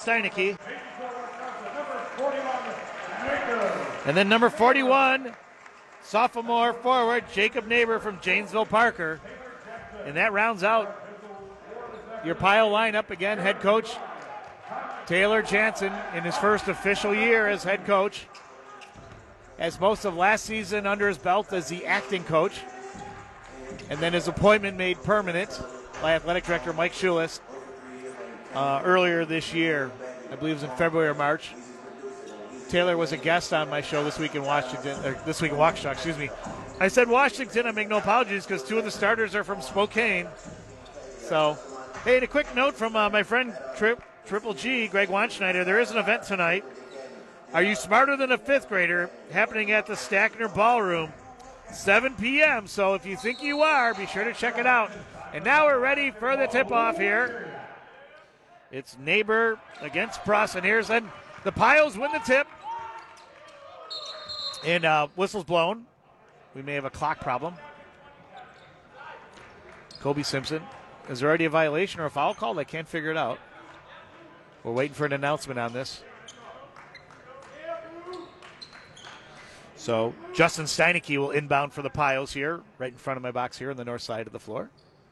Steinecke. And then number 41, sophomore forward, Jacob Neighbor from Janesville Parker. And that rounds out your Pile lineup. Again, head coach Taylor Jansen in his first official year as head coach. Has most of last season under his belt as the acting coach. And then his appointment made permanent by athletic director Mike Schulis earlier this year. I believe it was in February or March. Taylor was a guest on my show this week in Washington, or this week in Waukesha, excuse me. I said Washington, I make no apologies because two of the starters are from Spokane. So, hey, and a quick note from my friend Triple G, Greg Wanschneider. There is an event tonight. Are You Smarter Than a Fifth Grader? Happening at the Stackner Ballroom, 7 p.m. So if you think you are, be sure to check it out. And now we're ready for the tip-off here. It's Neighbor against Pruss, and here's the Piles win the tip. And whistle's blown. We may have a clock problem. Kobe Simpson. Is there already a violation or a foul called? I can't figure it out. We're waiting for an announcement on this. So Justin Steinecke will inbound for the Piles here, right in front of my box here on the north side of the floor.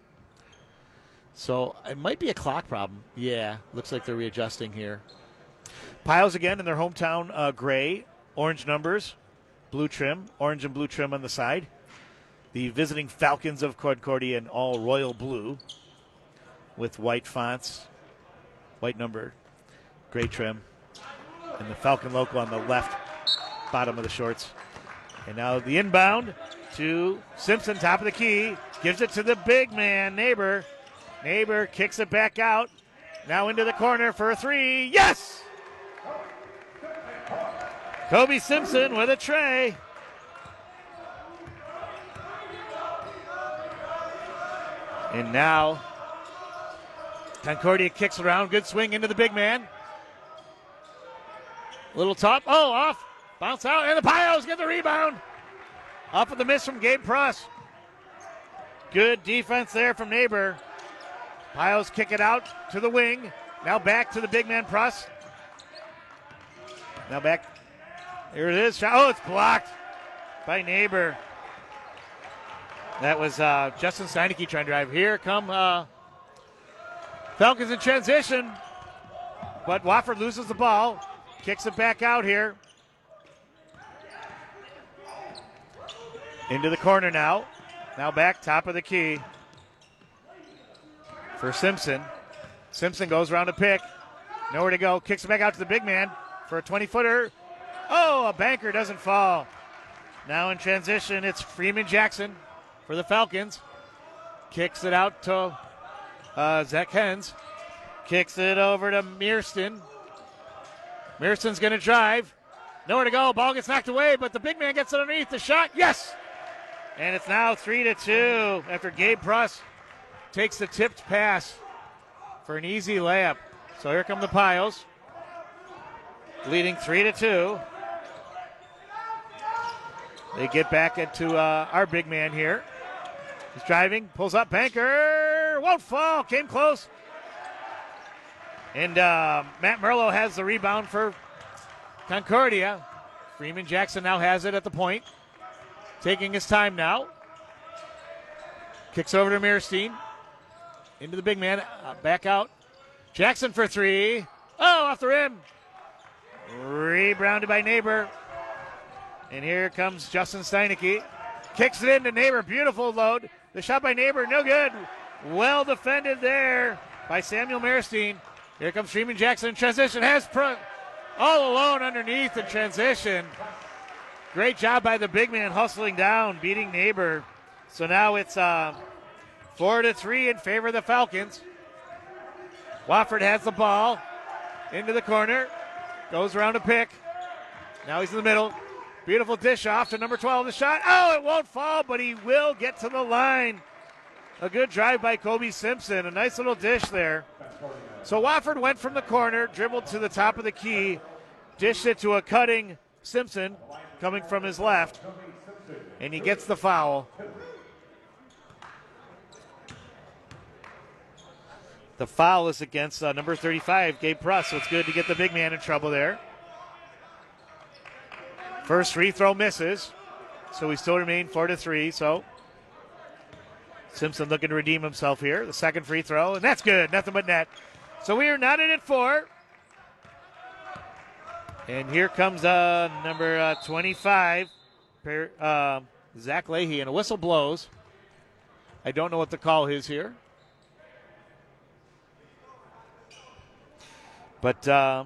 So it might be a clock problem. Yeah, looks like they're readjusting here. Piles again in their hometown gray, orange numbers, blue trim, orange and blue trim on the side. The visiting Falcons of Concordia in all royal blue with white fonts, white number, gray trim, and the Falcon logo on the left bottom of the shorts. And now the inbound to Simpson, top of the key, gives it to the big man, Neighbor. Neighbor kicks it back out. Now into the corner for a three. Yes! Kobe Simpson with a tray. And now Concordia kicks around. Good swing into the big man. Little top. Oh, off. Bounce out. And the Piles get the rebound. Off of the miss from Gabe Pruss. Good defense there from Neighbor. Piles kick it out to the wing. Now back to the big man Pruss. Now back. Here it is. Oh, it's blocked by Neighbor. That was Justin Steinecke trying to drive. Here come Falcons in transition. But Wofford loses the ball. Kicks it back out here. Into the corner now. Now back, top of the key. For Simpson. Simpson goes around a pick. Nowhere to go. Kicks it back out to the big man for a 20-footer. Oh, a banker doesn't fall. Now in transition, it's Freeman Jackson for the Falcons. Kicks it out to Zach Hens. Kicks it over to Mearston. Mearston's going to drive. Nowhere to go. Ball gets knocked away, but the big man gets it underneath the shot. Yes! And it's now 3-2 after Gabe Pruss takes the tipped pass for an easy layup. So here come the Piles, leading 3-2. They get back into our big man here. He's driving, pulls up, banker, won't fall, came close. And Matt Merlo has the rebound for Concordia. Freeman Jackson now has it at the point. Taking his time now. Kicks over to Mearstein. Into the big man. Back out. Jackson for three. Oh, off the rim. Rebounded by Neighbor. And here comes Justin Steinecke. Kicks it into Neighbor. Beautiful load. The shot by Neighbor. No good. Well defended there by Samuel Mearstein. Here comes Freeman Jackson in transition. Has all alone underneath in transition. Great job by the big man hustling down, beating Neighbor. So now it's 4-3 in favor of the Falcons. Wofford has the ball into the corner. Goes around a pick. Now he's in the middle. Beautiful dish off to number 12. The shot. Oh, it won't fall, but he will get to the line. A good drive by Kobe Simpson. A nice little dish there. So Wofford went from the corner, dribbled to the top of the key, dished it to a cutting Simpson coming from his left, and he gets the foul. The foul is against number 35, Gabe Pruss, so it's good to get the big man in trouble there. First free throw misses, so we still remain 4-3, so Simpson looking to redeem himself here. The second free throw, and that's good, nothing but net. So we are knotted at 4. And here comes number 25, Zach Leahy, and a whistle blows. I don't know what the call is here. But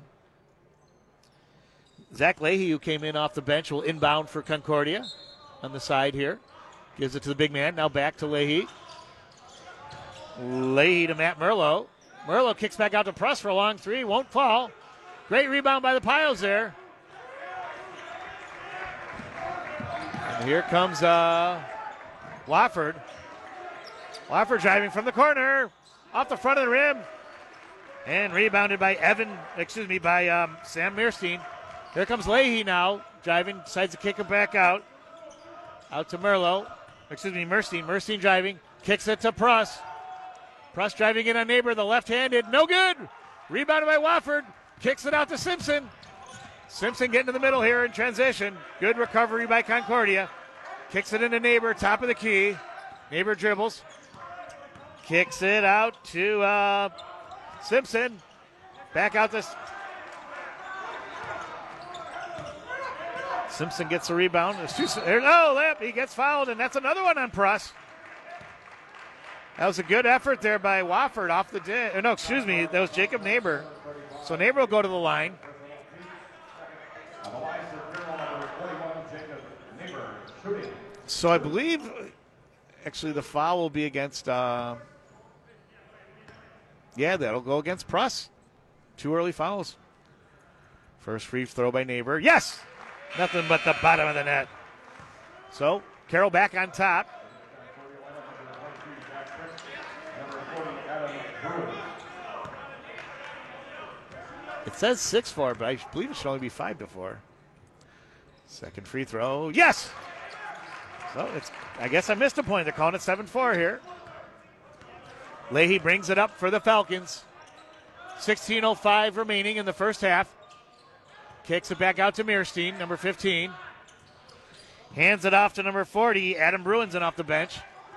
Zach Leahy, who came in off the bench, will inbound for Concordia on the side here. Gives it to the big man. Now back to Leahy. Leahy to Matt Merlo. Merlo kicks back out to Pruss for a long three. Won't fall. Great rebound by the Piles there. And here comes Wofford. Wofford driving from the corner. Off the front of the rim. And rebounded by Sam Meerstein. Here comes Leahy now. Driving, decides to kick it back out. Out to Meerstein. Meerstein driving. Kicks it to Pruss. Pruss driving in on Neighbor, the left-handed. No good. Rebounded by Wofford. Kicks it out to Simpson. Simpson getting to the middle here in transition. Good recovery by Concordia. Kicks it into Neighbor, top of the key. Neighbor dribbles. Kicks it out to Simpson. Back out to Simpson gets the rebound. He gets fouled, and that's another one on Pruss. That was a good effort there by Wofford off the that was Jacob Neighbor. So Neighbor will go to the line. So I believe, actually, the foul will be against, that'll go against Pruss. 2 early fouls. First free throw by Neighbor. Yes! Nothing but the bottom of the net. So Carroll back on top. It says 6-4, but I believe it should only be 5-4. Second free throw. Yes! So I guess I missed a point. They're calling it 7-4 here. Leahy brings it up for the Falcons. 16:05 remaining in the first half. Kicks it back out to Meerstein, number 15. Hands it off to number 40, Adam Bruinson off the bench.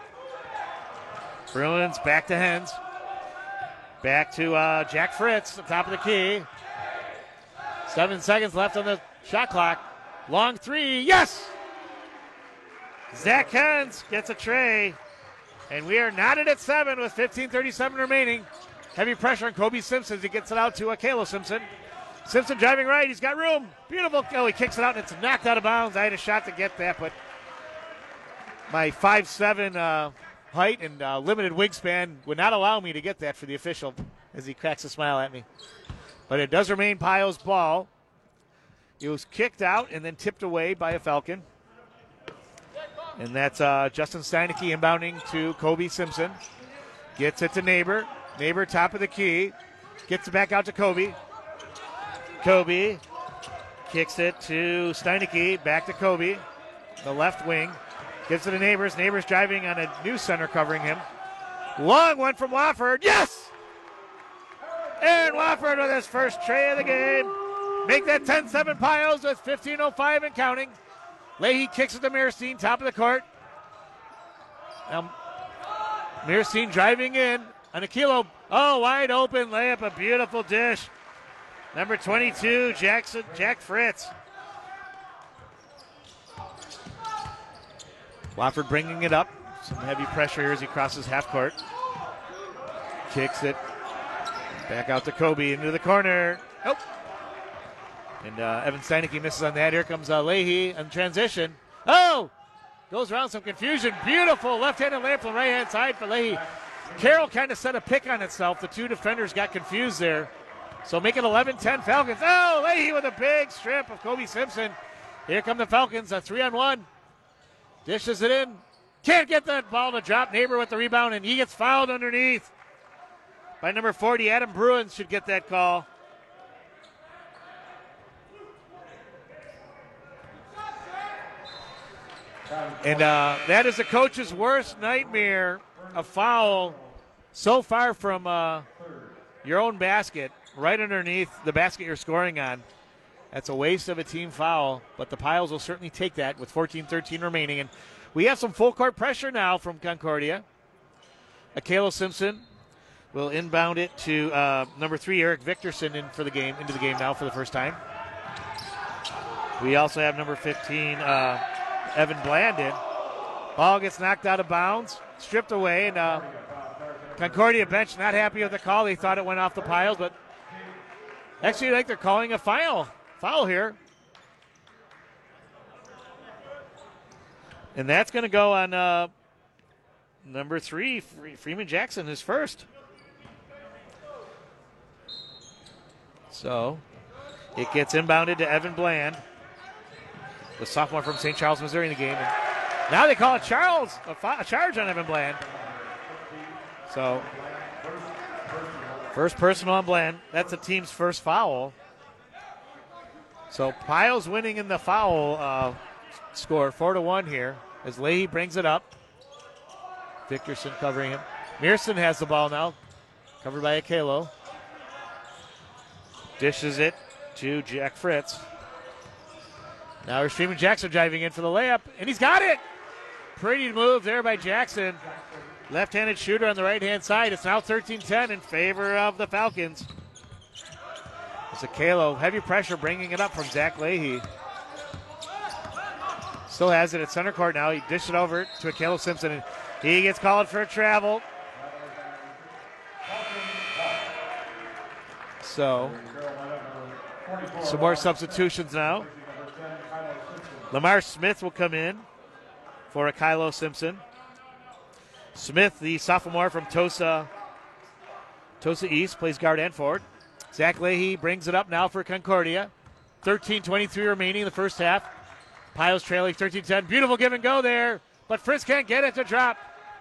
Bruins back to Hens. Back to Jack Fritz, the top of the key. 7 seconds left on the shot clock. Long three, yes! Zach Hens gets a tray. And we are knotted at 7 with 15:37 remaining. Heavy pressure on Kobe Simpson as he gets it out to Kalo Simpson. Simpson driving right. He's got room. Beautiful. Oh, he kicks it out, and it's knocked out of bounds. I had a shot to get that, but my 5'7" height and limited wingspan would not allow me to get that for the official as he cracks a smile at me. But it does remain Pile's ball. It was kicked out and then tipped away by a Falcon. And that's Justin Steinecke inbounding to Kobe Simpson. Gets it to Neighbor. Neighbor top of the key. Gets it back out to Kobe. Kobe kicks it to Steinecke. Back to Kobe. The left wing. Gives it to Neighbors. Neighbors driving on a new center covering him. Long one from Wofford. Yes! And Wofford with his first tray of the game. Make that 10-7 Piles with 15:05 and counting. Leahy kicks it to Meerstein, top of the court. Now, Meerstein driving in. On Kilo. Oh, wide open layup. A beautiful dish. Number 22, Jack Fritz. Wofford bringing it up. Some heavy pressure here as he crosses half court. Kicks it. Back out to Kobe into the corner. Nope. And Evan Steinecke misses on that. Here comes Leahy in transition. Oh! Goes around some confusion. Beautiful left-handed layup from the right-hand side for Leahy. Carroll kind of set a pick on itself. The two defenders got confused there. So make it 11-10 Falcons. Oh, Leahy with a big strip of Kobe Simpson. Here come the Falcons, a 3-on-1. Dishes it in. Can't get that ball to drop. Neighbor with the rebound, and he gets fouled underneath by number 40. Adam Bruins should get that call. And that is the coach's worst nightmare, a foul so far from your own basket, right underneath the basket you're scoring on. That's a waste of a team foul, but the Piles will certainly take that with 14-13 remaining. And we have some full court pressure now from Concordia. Akelo Simpson will inbound it to number 3, Eric Victorson, into the game now for the first time. We also have number 15, Evan Bland in. Ball gets knocked out of bounds, stripped away, and Concordia bench not happy with the call. They thought it went off the Piles, but actually I think they're calling a foul here. And that's going to go on number 3, Freeman Jackson, his first. So it gets inbounded to Evan Bland, the sophomore from St. Charles, Missouri, in the game. And now they call a charge on Evan Bland. So first personal on Bland. That's the team's first foul. So Piles winning in the foul score, 4-1 here, as Leahy brings it up. Victorson covering him. Mearson has the ball now, covered by Akelo. Dishes it to Jack Fritz. Now here's Freeman Jackson driving in for the layup, and he's got it! Pretty move there by Jackson. Left-handed shooter on the right-hand side. It's now 13-10 in favor of the Falcons. It's Akelo, heavy pressure, bringing it up from Zach Leahy. Still has it at center court now. He dished it over to Akelo Simpson, and he gets called for a travel. So, some more substitutions now. Lamar Smith will come in for Akelo Simpson. Smith, the sophomore from Tosa East, plays guard and forward. Zach Leahy brings it up now for Concordia. 13:23 remaining in the first half. Piles trailing 13-10. Beautiful give and go there, but Fritz can't get it to drop.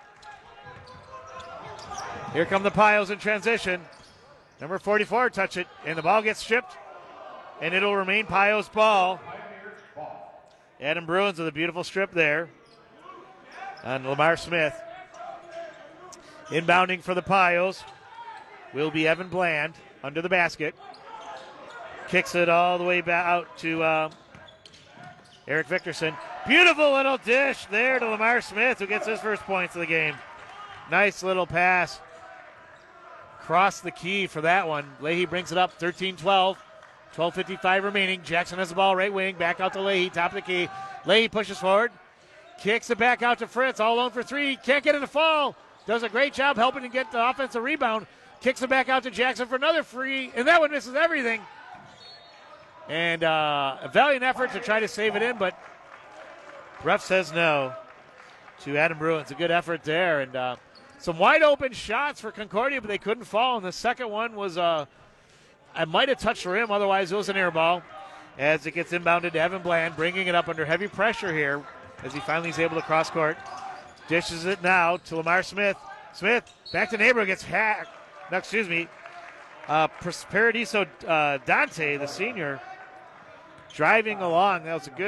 Here come the Piles in transition. Number 44 touch it, and the ball gets stripped, and it'll remain Piles' ball. Adam Bruins with a beautiful strip there on Lamar Smith. Inbounding for the Piles will be Evan Bland under the basket. Kicks it all the way back out to Eric Victorson. Beautiful little dish there to Lamar Smith, who gets his first points of the game. Nice little pass. Cross the key for that one. Leahy brings it up, 13-12. 12:55 remaining. Jackson has the ball right wing. Back out to Leahy, top of the key. Leahy pushes forward. Kicks it back out to Fritz, all alone for 3. Can't get it to fall. Does a great job helping to get the offensive rebound. Kicks it back out to Jackson for another free, and that one misses everything. And a valiant effort to try to save it in, but ref says no to Adam Bruins. A good effort there, and some wide open shots for Concordia, but they couldn't fall. And the second one was I might have touched the rim, otherwise it was an air ball. As it gets inbounded to Evan Bland, bringing it up under heavy pressure here as he finally is able to cross court. Dishes it now to Lamar Smith. Smith back to Neighbor, gets hacked. No, excuse me. Paradiso Dante, the senior, driving along. That was a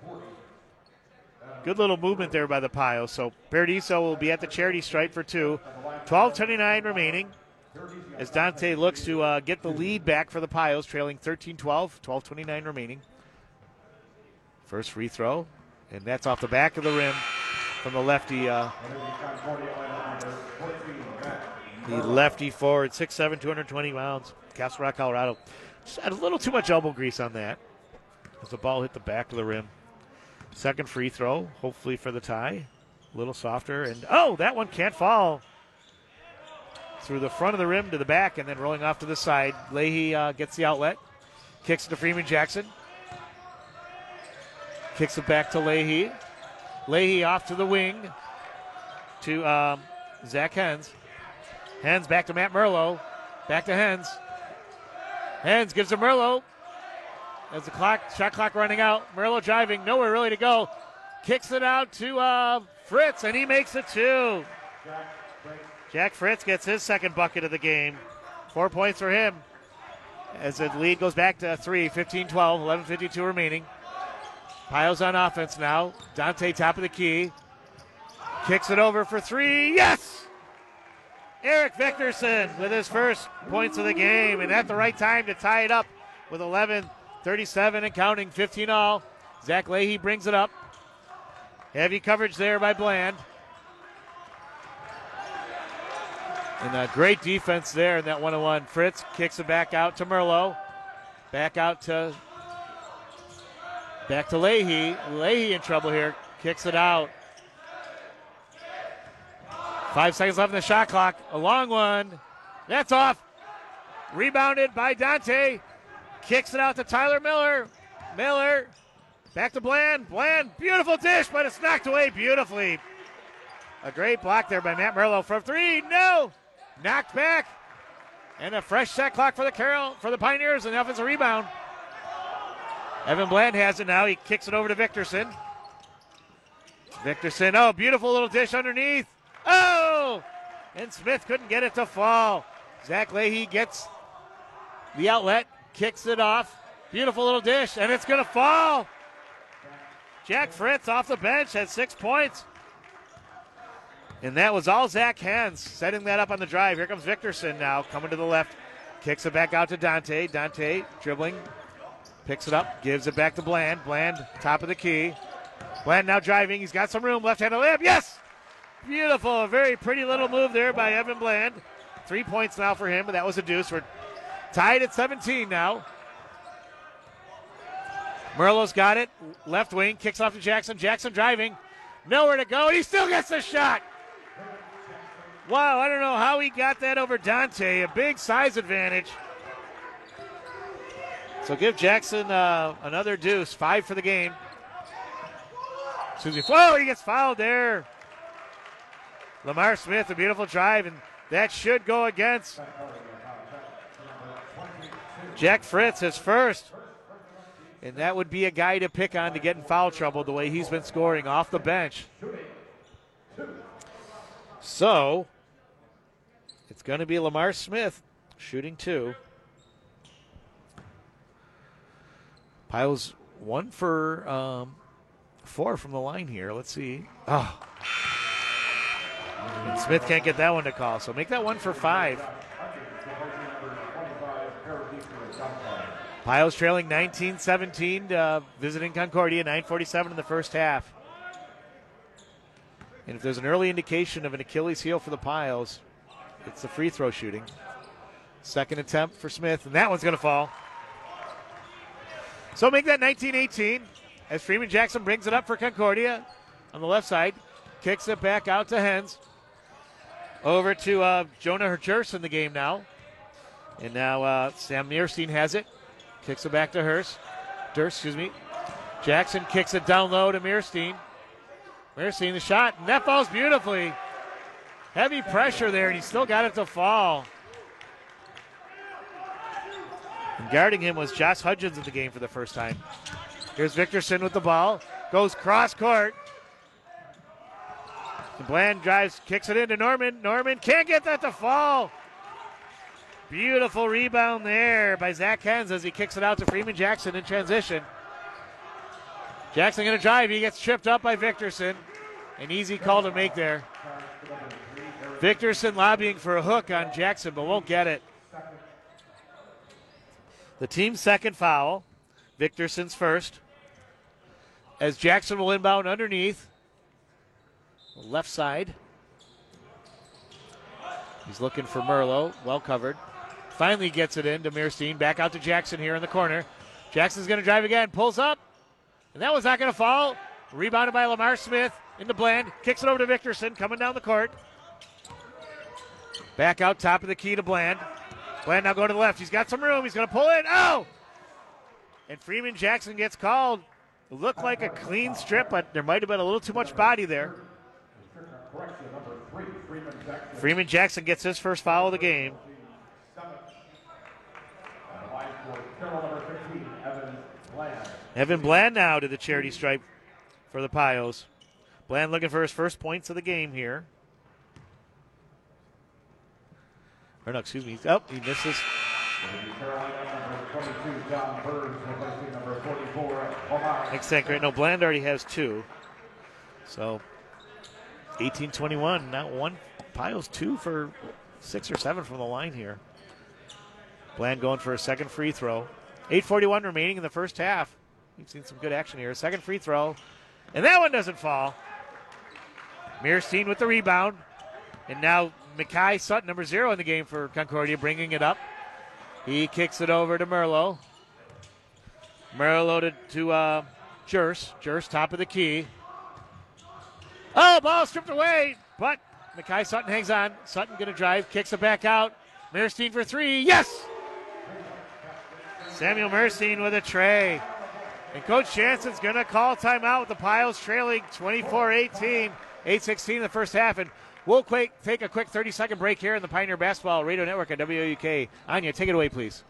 good little movement there by the Piles. So Paradiso will be at the charity stripe for 2. 12:29 remaining as Dante looks to get the lead back for the Piles, trailing 13-12. 12:29 remaining. First free throw, and that's off the back of the rim from the lefty. The lefty forward, 6'7", 220 pounds, Castle Rock, Colorado. Just had a little too much elbow grease on that as the ball hit the back of the rim. Second free throw, hopefully for the tie. A little softer, and that one can't fall. Through the front of the rim to the back and then rolling off to the side. Leahy gets the outlet. Kicks it to Freeman Jackson. Kicks it back to Leahy. Leahy off to the wing to Zach Hens. Hens back to Matt Merlo. Back to Hens. Hens gives to Merlo. As the shot clock running out. Merlo driving, nowhere really to go. Kicks it out to Fritz, and he makes it 2. Jack Fritz gets his second bucket of the game. 4 points for him as the lead goes back to 3, 15-12, 11:52 remaining. Piles on offense now. Dante top of the key. Kicks it over for 3. Yes! Eric Victorson with his first points of the game, and at the right time to tie it up with 11:37 and counting, 15 all. Zach Leahy brings it up. Heavy coverage there by Bland. And a great defense there in that 1-on-1. Fritz kicks it back out to Merlot. Back to Leahy. Leahy in trouble here. Kicks it out. 5 seconds left in the shot clock. A long one. That's off. Rebounded by Dante. Kicks it out to Tyler Miller. Miller. Back to Bland. Bland. Beautiful dish, but it's knocked away beautifully. A great block there by Matt Merlot from 3. No. Knocked back. And a fresh shot clock for the Pioneers, and offensive rebound. Evan Bland has it now. He kicks it over to Victorson. Victorson, oh, beautiful little dish underneath. Oh! And Smith couldn't get it to fall. Zach Leahy gets the outlet, kicks it off. Beautiful little dish, and it's going to fall. Jack Fritz off the bench has 6 points. And that was all Zach Hens setting that up on the drive. Here comes Victorson now, coming to the left. Kicks it back out to Dante. Dante dribbling, picks it up, gives it back to Bland. Bland, top of the key. Bland now driving. He's got some room. Left-handed layup. Yes! Beautiful. A very pretty little move there by Evan Bland. 3 points now for him, but that was a deuce. We're tied at 17 now. Merlot's got it. Left wing. Kicks off to Jackson. Jackson driving. Nowhere to go. He still gets the shot. Wow, I don't know how he got that over Dante. A big size advantage. So give Jackson another deuce. 5 for the game. Susie, whoa, he gets fouled there. Lamar Smith, a beautiful drive, and that should go against Jack Fritz, his first. And that would be a guy to pick on to get in foul trouble the way he's been scoring off the bench. So it's going to be Lamar Smith shooting 2. Piles 1 for 4 from the line here. Let's see. Oh. And Smith can't get that one to call, so make that 1 for 5. Piles trailing 19-17, visiting Concordia, 9:47 in the first half. And if there's an early indication of an Achilles heel for the Piles, it's the free throw shooting. Second attempt for Smith, and that one's going to fall. So make that 19-18 as Freeman Jackson brings it up for Concordia on the left side. Kicks it back out to Hens. Over to Jonah Hurst in the game now. And now Sam Mearstein has it. Kicks it back to Durst. Jackson kicks it down low to Mearstein. Mearstein the shot, and that falls beautifully. Heavy pressure there, and he still got it to fall. And guarding him was Josh Hudgens in the game for the first time. Here's Victorson with the ball. Goes cross court. And Bland drives, kicks it into Norman. Norman can't get that to fall. Beautiful rebound there by Zach Hens as he kicks it out to Freeman Jackson in transition. Jackson going to drive. He gets tripped up by Victorson. An easy call to make there. Victorson lobbying for a hook on Jackson, but won't get it. The team's second foul. Victorson's first. As Jackson will inbound underneath. Left side. He's looking for Merlot. Well covered. Finally gets it in to Mearstein. Back out to Jackson here in the corner. Jackson's going to drive again. Pulls up. And that was not going to fall. Rebounded by Lamar Smith into Bland. Kicks it over to Victorson coming down the court. Back out top of the key to Bland. Bland now going to the left. He's got some room. He's going to pull in. Oh! And Freeman Jackson gets called. It looked like a clean strip, but there might have been a little too much body there. Freeman Jackson gets his first foul of the game. Evan Bland now to the charity stripe for the Pios. Bland looking for his first points of the game here. Or no, excuse me. Oh, he misses. Exactly. No, Bland already has 2. So 18-21. Not one. Pios 2 for 6 or 7 from the line here. Bland going for a second free throw. 8:41 remaining in the first half. We've seen some good action here. Second free throw. And that one doesn't fall. Mearstein with the rebound. And now Mackay Sutton, number 0 in the game for Concordia, bringing it up. He kicks it over to Merlo. Merlo to Jers. Jers, top of the key. Oh, ball stripped away, but Mackay Sutton hangs on. Sutton going to drive, kicks it back out. Mearstein for 3. Yes! Samuel Mearstein with a tray. And Coach Jansen's going to call timeout with the Pios trailing 24-18. 8:16 in the first half. And we'll take a quick 30-second break here in the Pioneer Basketball Radio Network on WOUK. Anya, take it away, please.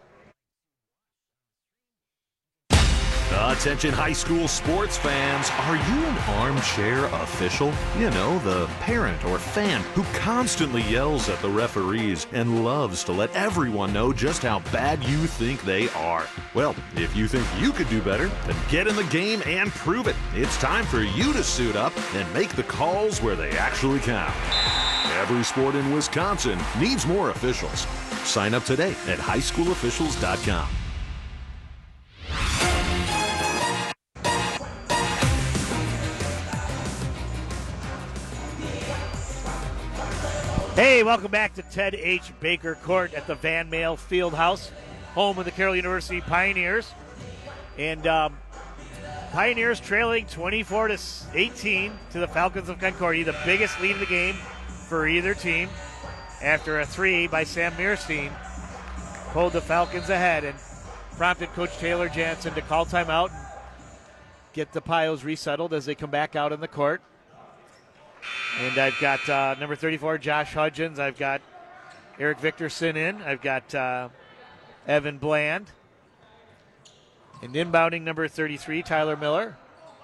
Attention high school sports fans, are you an armchair official? You know, the parent or fan who constantly yells at the referees and loves to let everyone know just how bad you think they are. Well, if you think you could do better, then get in the game and prove it. It's time for you to suit up and make the calls where they actually count. Every sport in Wisconsin needs more officials. Sign up today at highschoolofficials.com. Hey, welcome back to Ted H. Baker Court at the Van Male Fieldhouse, home of the Carroll University Pioneers. And Pioneers trailing 24-18 to the Falcons of Concordia, the biggest lead of the game for either team. After a 3 by Sam Mearstein, pulled the Falcons ahead and prompted Coach Taylor Jansen to call timeout and get the Pios resettled as they come back out on the court. And I've got number 34, Josh Hudgens. I've got Eric Victorson in. I've got Evan Bland. And inbounding number 33, Tyler Miller.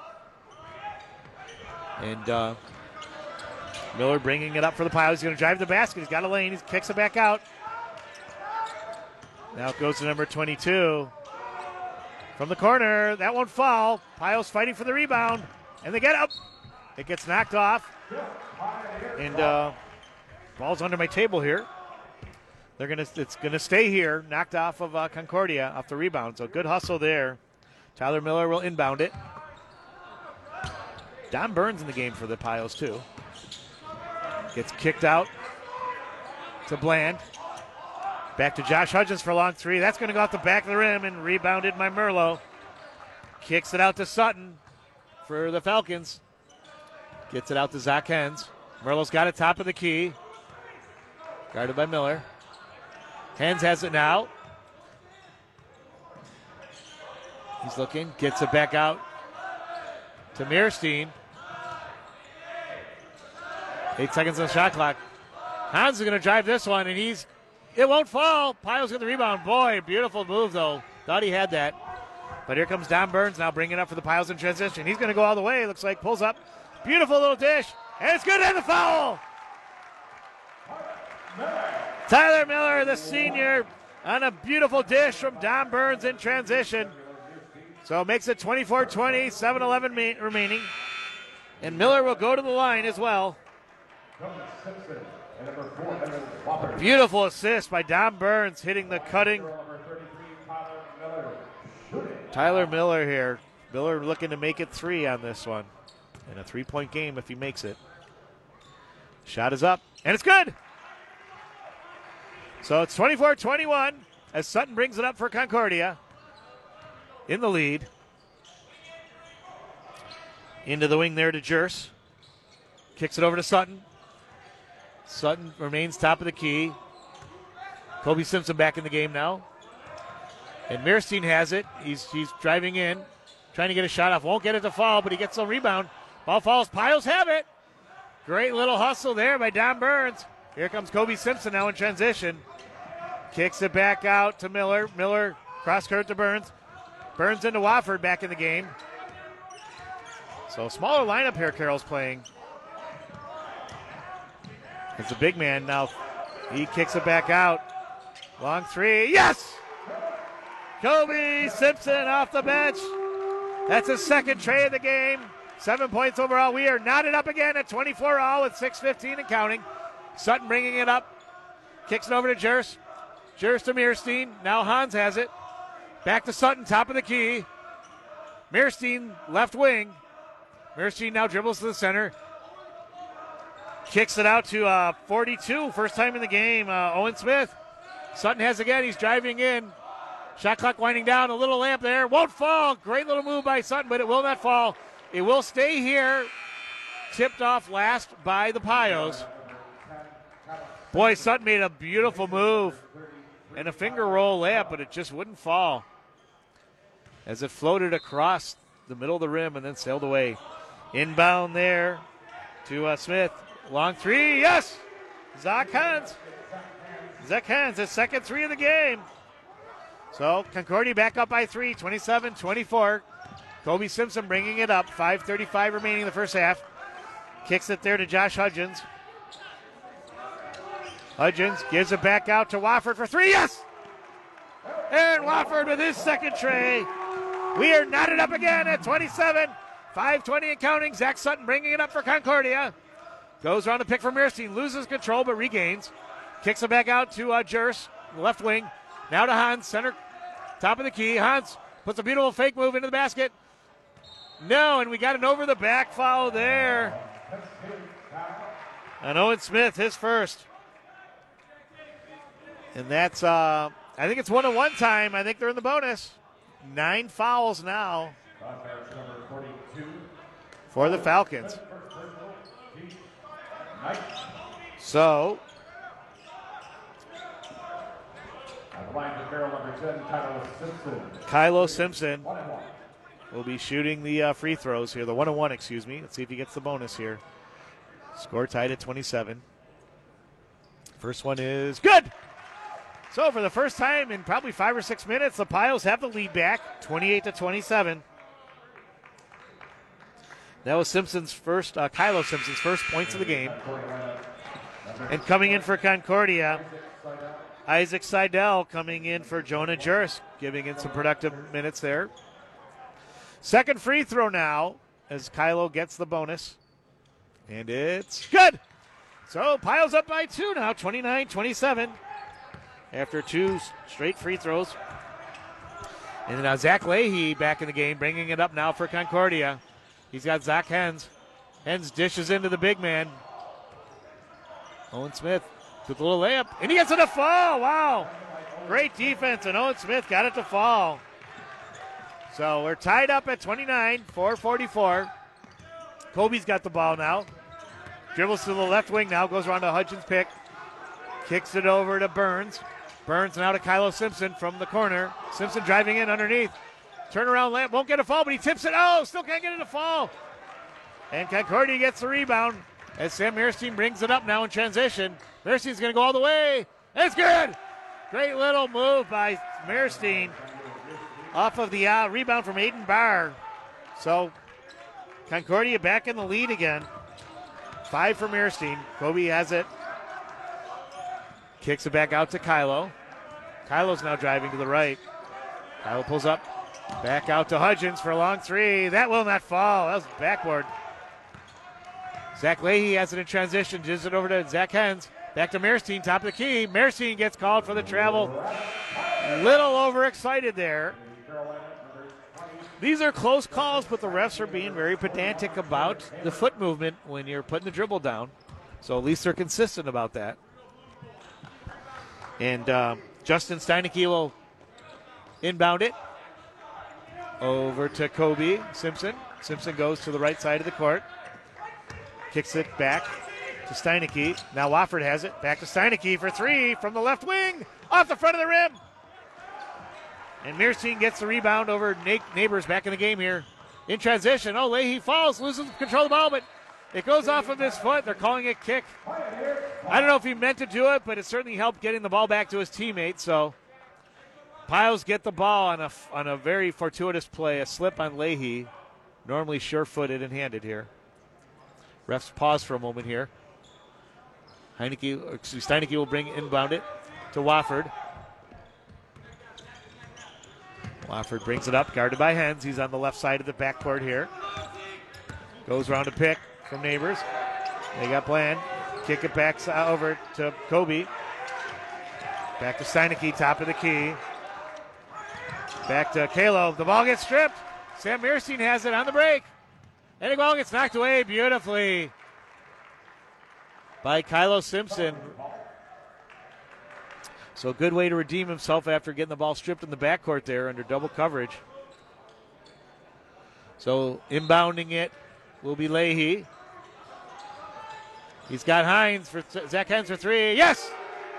And Miller bringing it up for the Pios. He's going to drive the basket. He's got a lane. He kicks it back out. Now it goes to number 22. From the corner. That won't fall. Pios fighting for the rebound. And they get up. It gets knocked off. And ball's under my table here. It's gonna stay here, knocked off of Concordia off the rebound. So good hustle there. Tyler Miller will inbound it. Don Burns in the game for the Pios too. Gets kicked out to Bland. Back to Josh Hudgens for a long 3. That's going to go off the back of the rim and rebounded by Merlo. Kicks it out to Sutton for the Falcons. Gets it out to Zach Hens. Merlo's got it top of the key. Guarded by Miller. Hens has it now. He's looking. Gets it back out to Mearstein. 8 seconds on the shot clock. Hans is going to drive this one, and it won't fall. Pios get the rebound. Boy, beautiful move, though. Thought he had that. But here comes Don Burns now bringing it up for the Pios in transition. He's going to go all the way. Looks like pulls up. Beautiful little dish. And it's good, and the foul. Tyler Miller, the senior, on a beautiful dish from Don Burns in transition. So it makes it 24-20, 7-11 remaining. And Miller will go to the line as well. Beautiful assist by Don Burns, hitting the cutting. Tyler Miller here. Miller looking to make it 3 on this one. And a 3-point game if he makes it. Shot is up, and it's good. So it's 24-21 as Sutton brings it up for Concordia in the lead. Into the wing there to Jers. Kicks it over to Sutton. Sutton remains top of the key. Kobe Simpson back in the game now. And Mearstein has it. He's driving in, trying to get a shot off. Won't get it to fall, but he gets a rebound. Ball falls. Pios have it. Great little hustle there by Don Burns. Here comes Kobe Simpson now in transition. Kicks it back out to Miller. Miller cross court to Burns. Burns into Wofford back in the game. So smaller lineup here Carroll's playing. It's a big man now. He kicks it back out. Long 3. Yes! Kobe Simpson off the bench. That's his second tray of the game. 7 points overall. We are knotted up again at 24-all with 6:15 and counting. Sutton bringing it up Kicks it over to Jers. Jers to Meerstein. Now Hans has it. Back to Sutton, top of the key. Meerstein, left wing. Meerstein now dribbles to the center. Kicks it out to 42. First time in the game. Owen Smith. Sutton has again. He's driving in. Shot clock winding down. A little lamp there. Won't fall. Great little move by Sutton, but it will not fall. It will stay here. Tipped off last by the Pios. Boy, Sutton made a beautiful move and a finger roll layup, but it just wouldn't fall as it floated across the middle of the rim and then sailed away. Inbound there to Smith. Long three, yes! Zach Hans. Zach Hans, his second three of the game. So Concordia back up by 3, 27-24. Kobe Simpson bringing it up. 5:35 remaining in the first half. Kicks it there to Josh Hudgens. Hudgens gives it back out to Wofford for 3, yes! And Wofford with his second tray. We are knotted up again at 27. 5:20 and counting. Zach Sutton bringing it up for Concordia. Goes around the pick for Meerstein. Loses control but regains. Kicks it back out to Jers, left wing. Now to Hans, center, top of the key. Hans puts a beautiful fake move into the basket. No, and we got an over the back foul there. And Owen Smith, his first. And that's, I think it's 1-on-1 time. I think they're in the bonus. 9 fouls now for the Falcons. So, Kylo Simpson will be shooting the free throws here, the 1-on-1, excuse me. Let's see if he gets the bonus here. Score tied at 27. First one is good. So for the first time in probably 5 or 6 minutes, the Pios have the lead back, 28-27. That was Simpson's first, Kylo Simpson's first points of the game. And coming in for Concordia, Isaac Seidel coming in for Jonah Jers, giving in some productive minutes there. Second free throw now as Kylo gets the bonus. And it's good. So Pios up by 2 now, 29-27. After 2 straight free throws. And now Zach Leahy back in the game, bringing it up now for Concordia. He's got Zach Hens. Hens dishes into the big man. Owen Smith with a little layup, and he gets it to fall. Wow. Great defense, and Owen Smith got it to fall. So we're tied up at 29, 4:44. Kobe's got the ball now. Dribbles to the left wing now, goes around to Hudgens' pick. Kicks it over to Burns. Burns now to Kylo Simpson from the corner. Simpson driving in underneath. Turnaround layup, won't get a fall, but he tips it. Oh, still can't get it to fall. And Concordia gets the rebound as Sam Meerstein brings it up now in transition. Meerstein's going to go all the way. It's good. Great little move by Meerstein off of the rebound from Aiden Barr. So Concordia back in the lead again. 5 for Meerstein. Kobe has it. Kicks it back out to Kylo. Kylo's now driving to the right. Kylo pulls up. Back out to Hudgens for a long 3. That will not fall. That was backboard. Zach Leahy has it in transition. Gives it over to Zach Hens. Back to Meerstein, top of the key. Meerstein gets called for the travel. Little overexcited there. These are close calls, but the refs are being very pedantic about the foot movement when you're putting the dribble down. So at least they're consistent about that. And Justin Steineke will inbound it over to Kobe Simpson. Simpson goes to the right side of the court. Kicks it back to Steineke. Now Wofford has it. Back to Steineke for 3 from the left wing. Off the front of the rim. And Meerstein gets the rebound over Neighbors back in the game here. In transition. Oh, Leahy falls. Loses control of the ball, but it goes off of his foot. They're calling it kick. I don't know if he meant to do it, but it certainly helped getting the ball back to his teammate. So Pios get the ball on a very fortuitous play. A slip on Leahy. Normally sure-footed and handed here. Refs pause for a moment here. Steineke will inbound it to Wofford. Wofford brings it up, guarded by Hens. He's on the left side of the backcourt here. Goes around to pick from Neighbors. They got planned. Kick it back over to Kobe. Back to Steineke, top of the key. Back to Kalo. The ball gets stripped. Sam Mearstein has it on the break. And the ball gets knocked away beautifully by Kylo Simpson. So good way to redeem himself after getting the ball stripped in the backcourt there under double coverage. So inbounding it will be Leahy. He's got Hines for Zach Hines for three. Yes!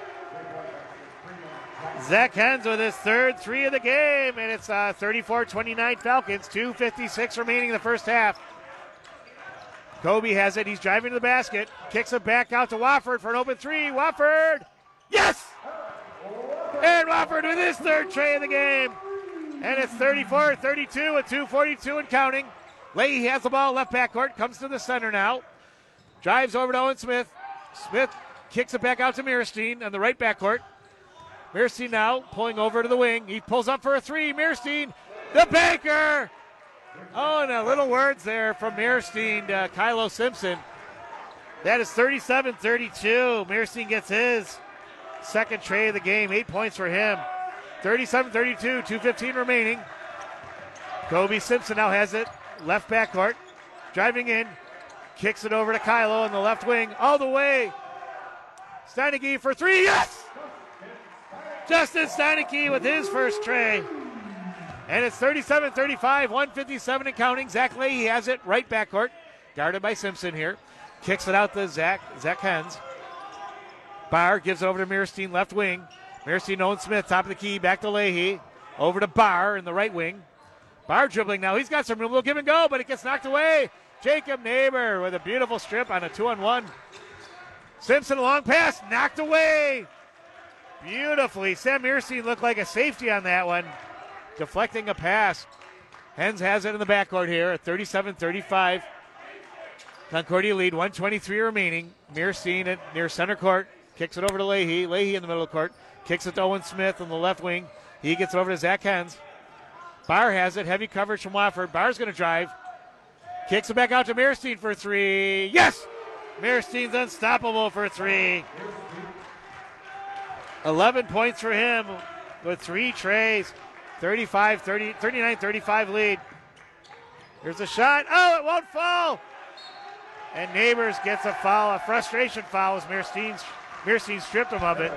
Zach Hines with his third three of the game, and it's 34-29 Falcons. 2:56 remaining in the first half. Kobe has it. He's driving to the basket. Kicks it back out to Wofford for an open three. Wofford! Yes! And Wofford with his third tray of the game. And it's 34-32 with 2:42 and counting. Leahy has the ball left backcourt. Comes to the center now. Drives over to Owen Smith. Smith kicks it back out to Mearstein on the right backcourt. Mearstein now pulling over to the wing. He pulls up for a three. Mearstein, the banker. Oh, and a little words there from Mearstein to Kylo Simpson. That is 37-32. Mearstein gets his second tray of the game. 8 points for him. 37-32, 2:15 remaining. Kobe Simpson now has it. Left backcourt. Driving in. Kicks it over to Kylo in the left wing. All the way. Steineke for three. Yes! Justin Steineke with his first tray. And it's 37-35, 1:57 and counting. Zach Leahy has it right backcourt. Guarded by Simpson here. Kicks it out to Zach Hens. Barr gives it over to Mearstein, left wing. Mearstein, Owen Smith, top of the key, back to Leahy. Over to Barr in the right wing. Barr dribbling now. He's got some room. We'll give and go, but it gets knocked away. Jacob Neighbor with a beautiful strip on a 2-on-1. Simpson, a long pass, knocked away beautifully. Sam Mearstein looked like a safety on that one, deflecting a pass. Hens has it in the backcourt here at 37-35. Concordia lead, 1:23 remaining. Mearstein at near center court. Kicks it over to Leahy. Leahy in the middle of the court. Kicks it to Owen Smith on the left wing. He gets it over to Zach Hens. Barr has it. Heavy coverage from Wofford. Barr's going to drive. Kicks it back out to Mearstein for three. Yes! Mearstein's unstoppable for three. 11 points for him with three trays. 39-35 lead. Here's a shot. Oh, it won't fall. And Neighbors gets a foul, a frustration foul as Mearstein stripped him of it.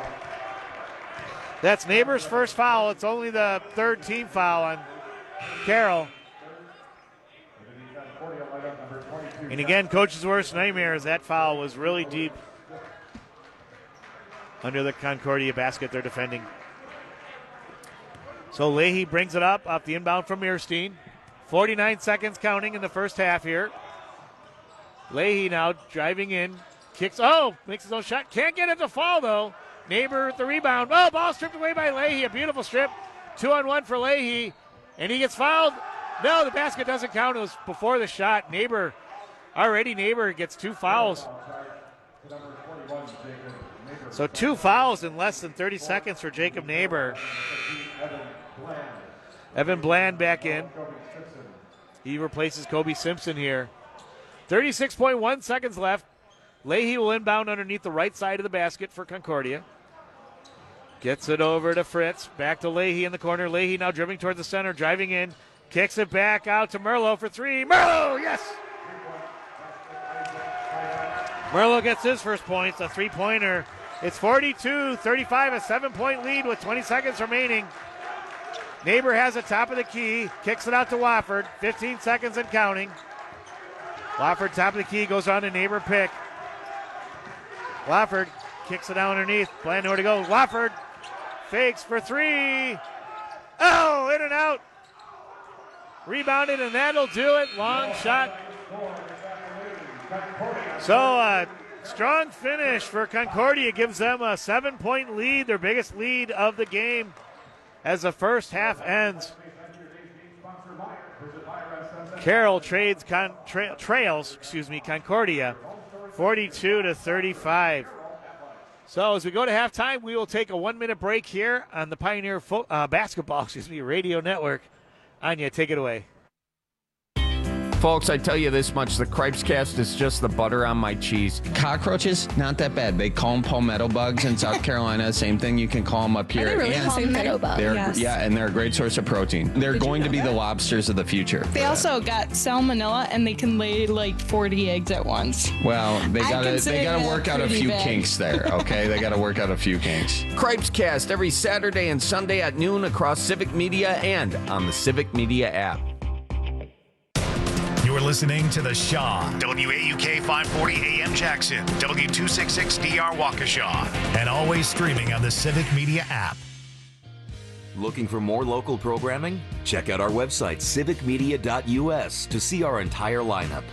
That's Neighbors' first foul. It's only the third team foul on Carroll. And again, coach's worst nightmare is that foul was really deep under the Concordia basket they're defending. So Leahy brings it up off the inbound from Mearstein. 49 seconds counting in the first half here. Leahy now driving in. Kicks, makes his own shot. Can't get it to fall, though. Neighbor with the rebound. Oh, ball stripped away by Leahy. A beautiful strip. 2-on-1 for Leahy. And he gets fouled. No, the basket doesn't count. It was before the shot. Neighbor gets two fouls. So two fouls in less than 30 seconds for Jacob Neighbor. Evan Bland back in. He replaces Kobe Simpson here. 36.1 seconds left. Leahy will inbound underneath the right side of the basket for Concordia. Gets it over to Fritz. Back to Leahy in the corner. Leahy now dribbling towards the center, driving in. Kicks it back out to Merlo for three. Merlo, yes! Merlo gets his first points, a three-pointer. It's 42-35, a 7-point lead with 20 seconds remaining. Neighbor has it top of the key. Kicks it out to Wofford. 15 seconds and counting. Wofford top of the key, goes on to Neighbor pick. Wofford kicks it out underneath. Bland nowhere to go. Wofford fakes for three. Oh, in and out. Rebounded, and that'll do it. Long shot. So strong finish for Concordia gives them a 7-point lead, their biggest lead of the game as the first half ends. Carroll trails Concordia 42-35. So as we go to halftime, we will take a 1-minute break here on the Pioneer basketball radio network. Anya, take it away. Folks, I tell you this much, the Cripes Cast is just the butter on my cheese. Cockroaches, not that bad. They call them palmetto bugs in South Carolina. Same thing, you can call them up here. Are they really And palmetto bugs? they're, yeah, and they're a great source of protein. They're going to be the lobsters of the future. They also got salmonella, and they can lay like 40 eggs at once. Well, they gotta work out a few big. kinks there, okay? They gotta work out a few kinks. Cripes Cast every Saturday and Sunday at noon across Civic Media and on the Civic Media app. You're listening to The Shaw, WAUK 540 AM Jackson, W266DR Waukesha, and always streaming on the Civic Media app. Looking for more local programming? Check out our website, civicmedia.us, to see our entire lineup.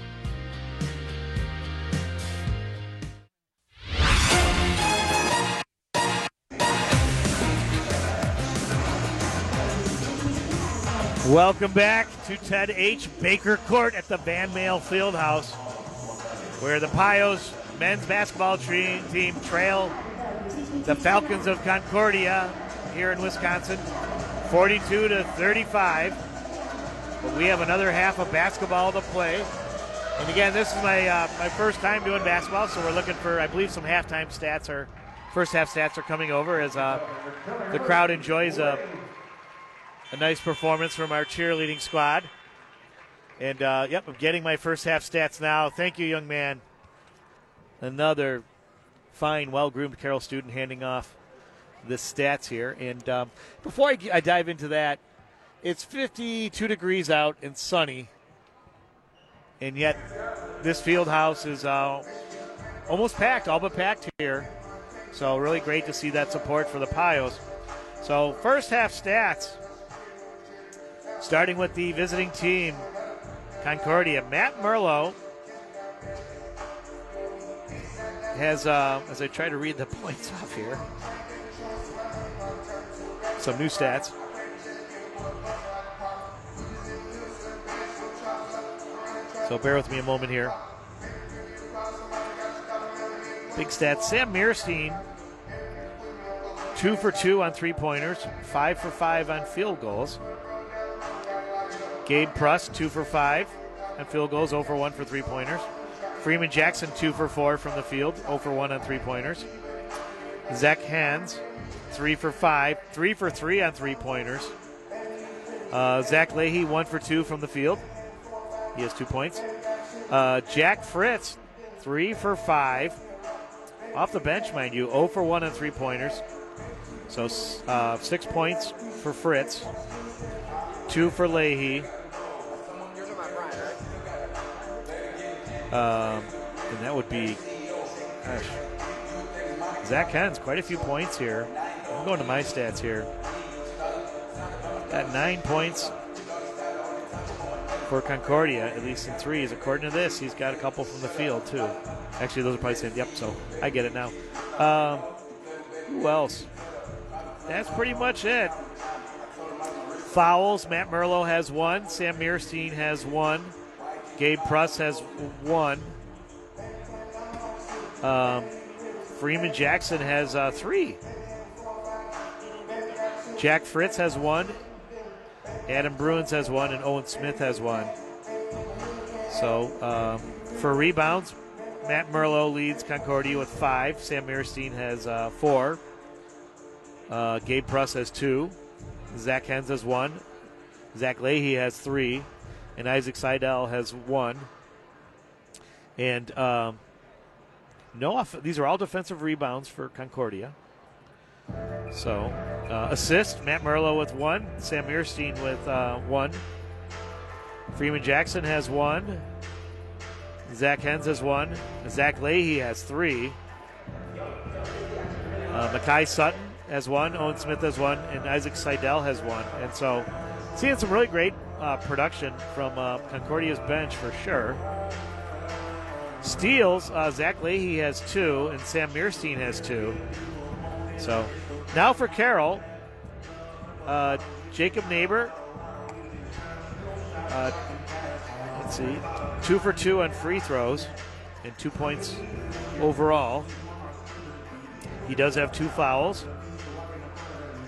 Welcome back to Ted H. Baker Court at the Van Male Fieldhouse, where the Pios men's basketball team trail the Falcons of Concordia here in Wisconsin, 42-35. But we have another half of basketball to play. And again, this is my first time doing basketball, so we're looking for, I believe, some halftime stats or first half stats are coming over as the crowd enjoys a nice performance from our cheerleading squad. And, yep, I'm getting my first half stats now. Thank you, young man. Another fine, well-groomed Carroll student handing off the stats here. And before I dive into that, it's 52 degrees out and sunny. And yet this field house is almost packed, all but packed here. So really great to see that support for the Pios. So first half stats. Starting with the visiting team, Concordia. Matt Merlo has, as I try to read the points off here, some new stats. So bear with me a moment here. Big stats. Sam Mearstein, 2 for 2 on three-pointers, 5 for 5 on field goals. Gabe Pruss, 2 for 5 on field goals, 0 for 1 for three-pointers. Freeman Jackson, 2 for 4 from the field, 0 for 1 on three-pointers. Zach Hans, 3 for 5, 3 for 3 on three-pointers. Zach Leahy, 1 for 2 from the field. He has 2 points. Jack Fritz, 3 for 5. Off the bench, mind you, 0 for 1 on three-pointers. So 6 points for Fritz, 2 for Leahy. And that would be, gosh, Zach Hens, quite a few points here. I'm going to my stats here. Got 9 points for Concordia, at least in threes. According to this, he's got a couple from the field, too. Actually, those are probably saying, yep, so I get it now. Who else? That's pretty much it. Fouls, Matt Merlo has 1. Sam Mearstein has 1. Gabe Pruss has 1. Freeman Jackson has 3. Jack Fritz has 1. Adam Bruins has 1, and Owen Smith has 1. So for rebounds, Matt Merlo leads Concordia with 5. Sam Mearstein has 4. Gabe Pruss has 2. Zach Hens has 1. Zach Leahy has 3. And Isaac Seidel has 1. And these are all defensive rebounds for Concordia. So assist, Matt Merlo with 1. Sam Mearstein with 1. Freeman Jackson has 1. Zach Hens has 1. Zach Leahy has 3. Makai Sutton has 1. Owen Smith has 1. And Isaac Seidel has 1. And so seeing some really great production from Concordia's bench for sure. Steals, Zach Leahy has 2, and Sam Mearstein has 2. So now for Carroll, Jacob Neighbor, let's see, 2 for 2 on free throws and 2 points overall. He does have 2 fouls.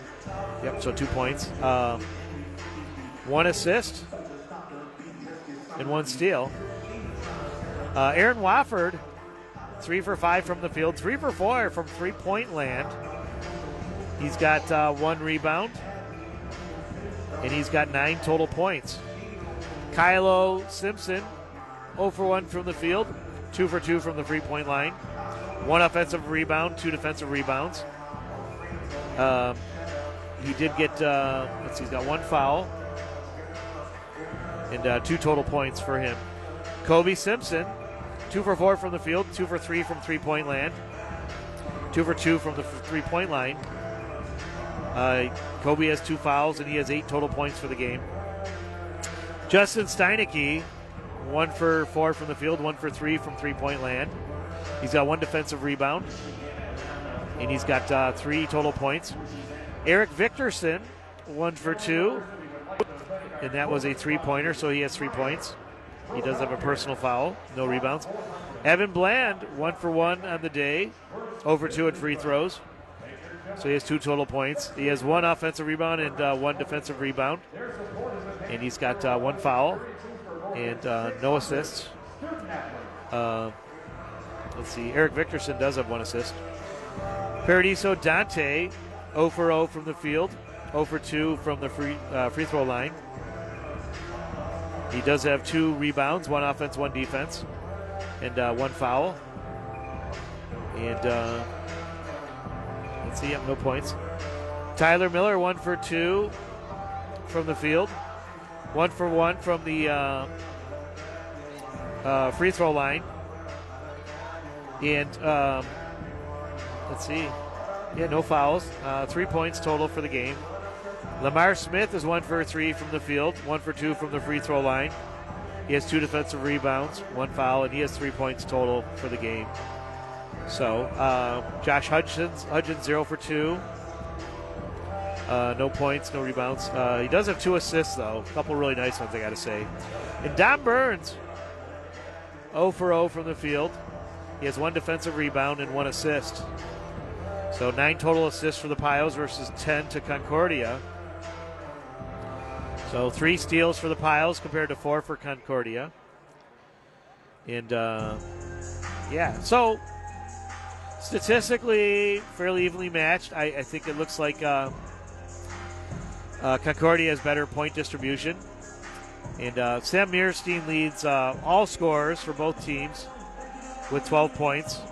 Yep, so 2 points. 1 assist. and 1 steal. Aaron Wofford, 3 for 5 from the field, 3 for 4 from three-point land. He's got 1 rebound, and he's got 9 total points. Kylo Simpson, 0 for 1 from the field, 2 for 2 from the three-point line, 1 offensive rebound, 2 defensive rebounds. He did get, he's got 1 foul and 2 total points for him. Kobe Simpson, 2 for 4 from the field, 2 for 3 from three-point land, 2 for 2 from the three-point line. Kobe has 2 fouls, and he has 8 total points for the game. Justin Steinecke, 1 for 4 from the field, 1 for 3 from three-point land. He's got 1 defensive rebound, and he's got 3 total points. Eric Victorson, 1 for 2, and that was a three-pointer, so he has 3 points. He does have a personal foul, no rebounds. Evan Bland, 1 for 1 on the day, 0 for 2 at free throws. So he has 2 total points. He has 1 offensive rebound and 1 defensive rebound. And he's got 1 foul and no assists. Let's see, Eric Victorson does have 1 assist. Paradiso Dante, 0 for 0 from the field, 0 for 2 from the free throw line. He does have 2 rebounds, 1 offense, 1 defense, and 1 foul. And let's see, no points. Tyler Miller, 1 for 2 from the field, 1 for 1 from the free throw line. And let's see, no fouls. 3 points total for the game. Lamar Smith is 1 for 3 from the field, 1 for 2 from the free throw line. He has 2 defensive rebounds, 1 foul, and he has 3 points total for the game. So Josh Hudgens, 0 for 2. No points, no rebounds. He does have 2 assists, though. A couple really nice ones, I got to say. And Dom Burns, 0 for 0 from the field. He has 1 defensive rebound and 1 assist. So 9 total assists for the Pios versus 10 to Concordia. So 3 steals for the Pios compared to 4 for Concordia. And, so statistically fairly evenly matched. I think it looks like Concordia has better point distribution. And Sam Mearstein leads all scorers for both teams with 12 points.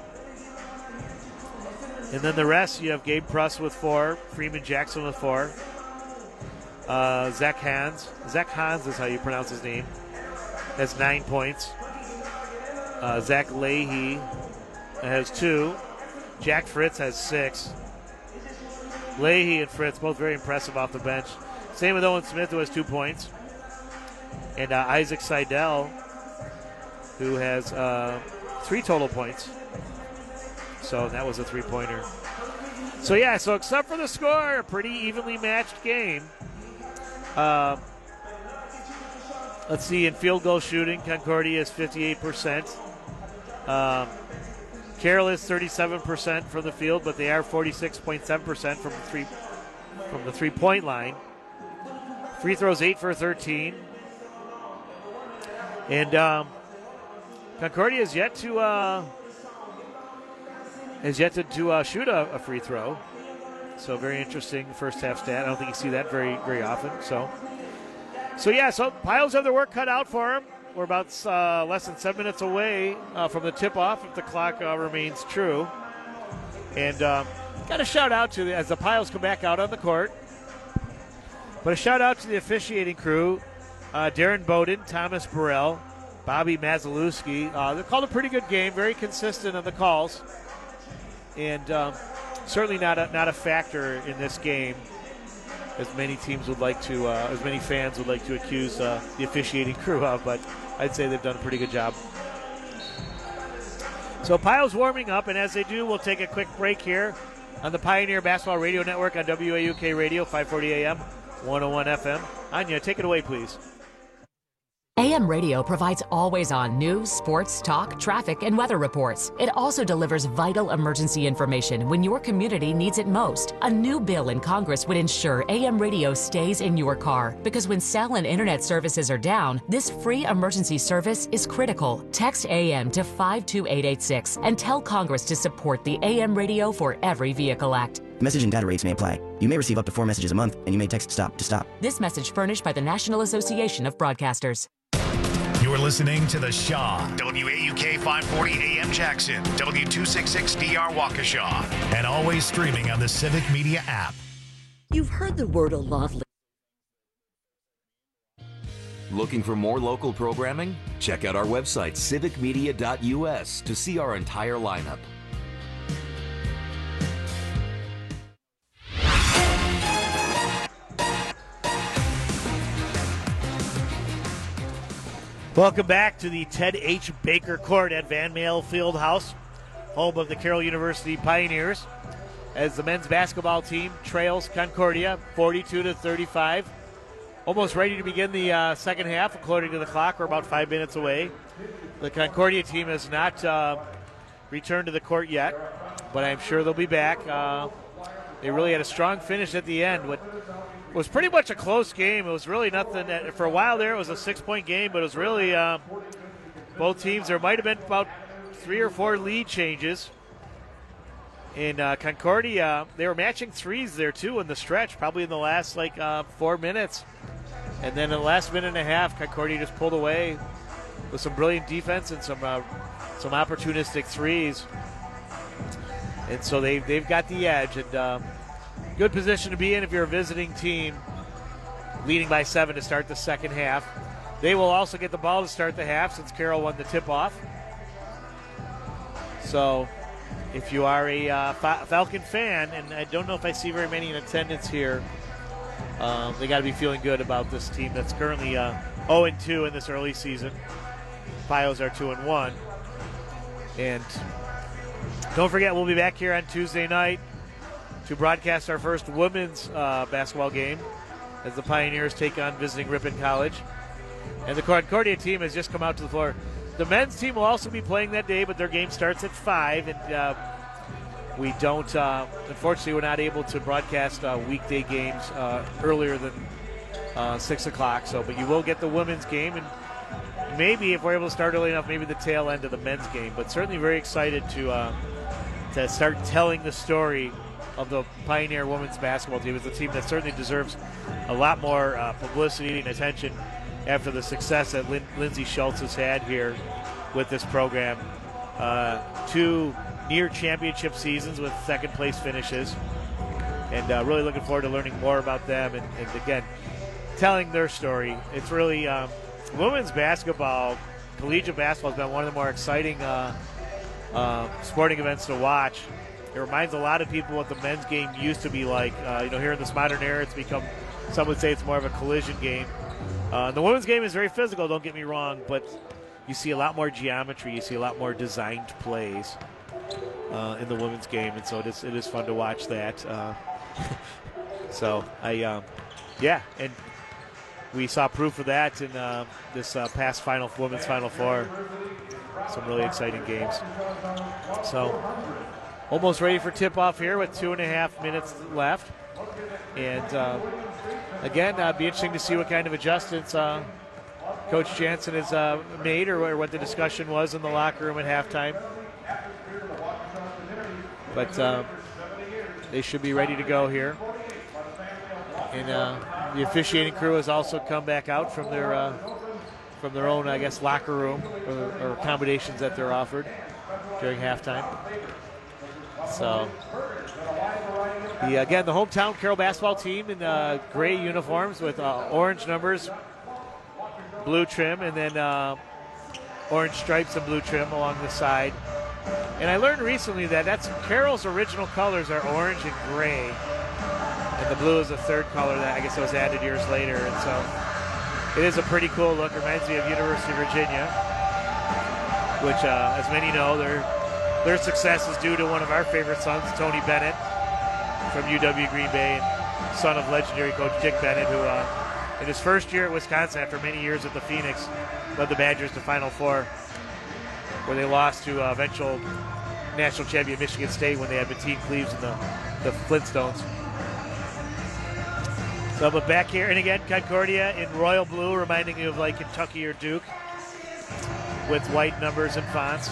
And then the rest, you have Gabe Pruss with 4, Freeman Jackson with 4, Zach Hans is how you pronounce his name, has 9 points. Zach Leahy has 2. Jack Fritz has 6. Leahy and Fritz both very impressive off the bench. Same with Owen Smith, who has 2 points. And Isaac Seidel, who has 3 total points. So that was a 3-pointer. So except for the score, a pretty evenly matched game. Let's see, in field goal shooting, Concordia is 58%. Carroll is 37% from the field, but they are 46.7% from the three-point line. Free throws 8 for 13. And Concordia has yet to shoot a free throw. So very interesting first half stat. I don't think you see that very, very often. So Pios have their work cut out for them. We're about less than 7 minutes away from the tip-off if the clock remains true. And got a shout-out to as the Pios come back out on the court. But a shout-out to the officiating crew, Darren Bowden, Thomas Burrell, Bobby Mazalewski. They called a pretty good game, very consistent on the calls. And certainly not a factor in this game, as many teams would like to, as many fans would like to accuse the officiating crew of. But I'd say they've done a pretty good job. So Pios warming up, and as they do, we'll take a quick break here on the Pioneer Basketball Radio Network on WAUK Radio, 540 AM, 101 FM. Anya, take it away, please. AM radio provides always-on news, sports, talk, traffic, and weather reports. It also delivers vital emergency information when your community needs it most. A new bill in Congress would ensure AM radio stays in your car, because when cell and internet services are down, this free emergency service is critical. Text AM to 52886 and tell Congress to support the AM Radio for Every Vehicle Act. Message and data rates may apply. You may receive up to 4 messages a month, and you may text STOP to stop. This message furnished by the National Association of Broadcasters. You're listening to The Shaw, WAUK 540 AM Jackson, W266DR Waukesha, and always streaming on the Civic Media app. You've heard the word a lot. Looking for more local programming? Check out our website, civicmedia.us, to see our entire lineup. Welcome back to the Ted H. Baker Court at Van Male Fieldhouse, home of the Carroll University Pioneers, as the men's basketball team trails Concordia 42-35. Almost ready to begin the second half, according to the clock. We're about 5 minutes away. The Concordia team has not returned to the court yet, but I'm sure they'll be back. They really had a strong finish at the end. What was pretty much a close game. It was really nothing. For a while there, it was a 6-point game, but it was really both teams. There might have been about 3 or 4 lead changes. In Concordia, they were matching threes there, too, in the stretch, probably in the last, 4 minutes. And then in the last minute and a half, Concordia just pulled away with some brilliant defense and some opportunistic threes. And so they've got the edge. And good position to be in if you're a visiting team leading by 7 to start the second half. They will also get the ball to start the half since Carroll won the tip-off. So if you are a Falcon fan, and I don't know if I see very many in attendance here, they got to be feeling good about this team that's currently 0-2 in this early season. Pios are 2-1. And don't forget, we'll be back here on Tuesday night to broadcast our first women's basketball game as the Pioneers take on visiting Ripon College. And the Concordia team has just come out to the floor. The men's team will also be playing that day, but their game starts at 5. And we don't, unfortunately, we're not able to broadcast weekday games earlier than 6 o'clock. So, but you will get the women's game, and maybe if we're able to start early enough, maybe the tail end of the men's game. But certainly very excited to start telling the story of the Pioneer women's basketball team. It's a team that certainly deserves a lot more publicity and attention after the success that Lindsay Schultz has had here with this program. 2 near championship seasons with second place finishes. And really looking forward to learning more about them and again, telling their story. It's really, women's basketball, collegiate basketball has been one of the more exciting sporting events to watch. It reminds a lot of people what the men's game used to be like. Here in this modern era, it's become, some would say it's more of a collision game. The women's game is very physical, don't get me wrong, but you see a lot more geometry. You see a lot more designed plays in the women's game, and so it is fun to watch that. And we saw proof of that in this past women's Final Four. Some really exciting games. So almost ready for tip-off here with 2.5 minutes left. And again, be interesting to see what kind of adjustments Coach Jansen has made or what the discussion was in the locker room at halftime. But they should be ready to go here. And the officiating crew has also come back out from their own, I guess, locker room or accommodations that they're offered during halftime. So, the hometown Carroll basketball team in gray uniforms with orange numbers, blue trim, and then orange stripes and blue trim along the side. And I learned recently that Carroll's original colors are orange and gray, and the blue is a third color that I guess was added years later. And so it is a pretty cool look. Reminds me of University of Virginia, which, as many know, their success is due to one of our favorite sons, Tony Bennett, from UW Green Bay, and son of legendary coach Dick Bennett, who in his first year at Wisconsin after many years at the Phoenix, led the Badgers to Final Four, where they lost to eventual national champion Michigan State when they had Mateen Cleaves and the Flintstones. So, but back here, and again, Concordia in royal blue, reminding you of like Kentucky or Duke, with white numbers and fonts.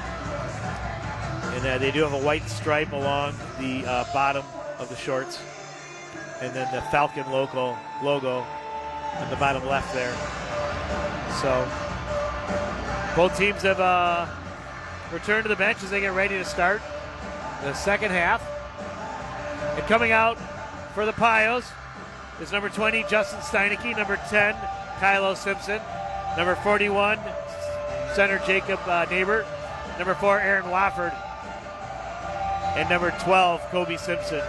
And they do have a white stripe along the bottom of the shorts. And then the Falcon logo on the bottom left there. So both teams have returned to the bench as they get ready to start the second half. And coming out for the Pios is number 20, Justin Steineke, number 10, Kylo Simpson, number 41, center Jacob Neighbor, number 4, Aaron Wofford, and number 12, Kobe Simpson.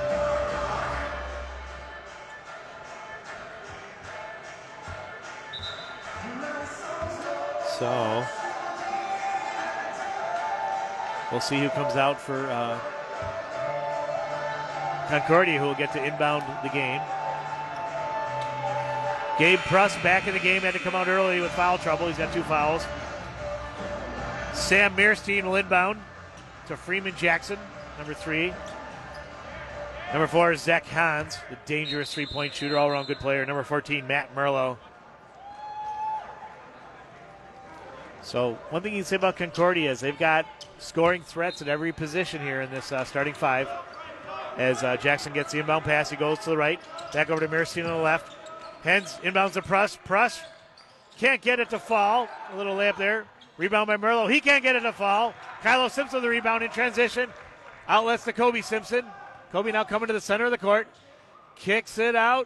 So we'll see who comes out for Concordia, who will get to inbound the game. Gabe Pruss back in the game, had to come out early with foul trouble. He's got 2 fouls. Sam Mearstein will inbound to Freeman Jackson, number 3. Number 4 is Zach Hans, the dangerous three-point shooter, all-around good player. Number 14, Matt Merlo. So one thing you can say about Concordia is they've got scoring threats at every position here in this starting 5. As Jackson gets the inbound pass, he goes to the right, back over to Mearstein on the left. Hens inbounds to Pruss. Pruss can't get it to fall. A little layup there. Rebound by Merlo. He can't get it to fall. Kylo Simpson the rebound in transition. Outlets to Kobe Simpson. Kobe now coming to the center of the court. Kicks it out.